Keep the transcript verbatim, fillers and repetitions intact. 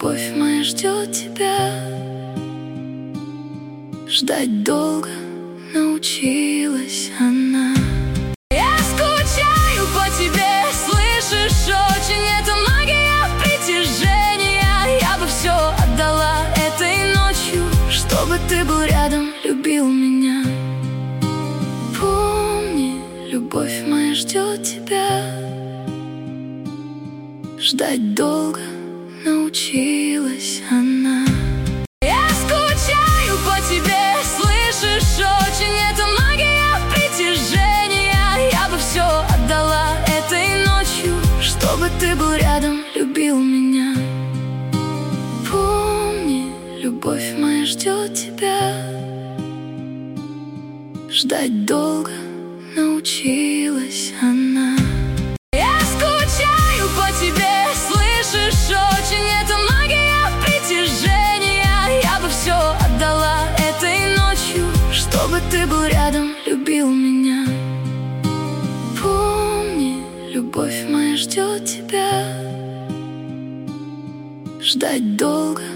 любовь моя ждет тебя. Ждать долго научилась она. Я скучаю по тебе, слышишь, очень. Это магия притяжения. Я бы все отдала этой ночью, чтобы ты был рядом, любил меня. Помни, любовь моя ждет тебя. Ждать долго научилась она. Я скучаю по тебе, слышишь, очень. Это магия притяжения. Я бы все отдала этой ночью, чтобы ты был рядом, любил меня. Помни, любовь моя ждет тебя. Ждать долго научилась она. Я скучаю по тебе, слышишь, очень. Это магия притяжения. Я бы все отдала этой ночью, чтобы ты был рядом, любил меня. Помни, любовь моя ждет тебя. Ждать долго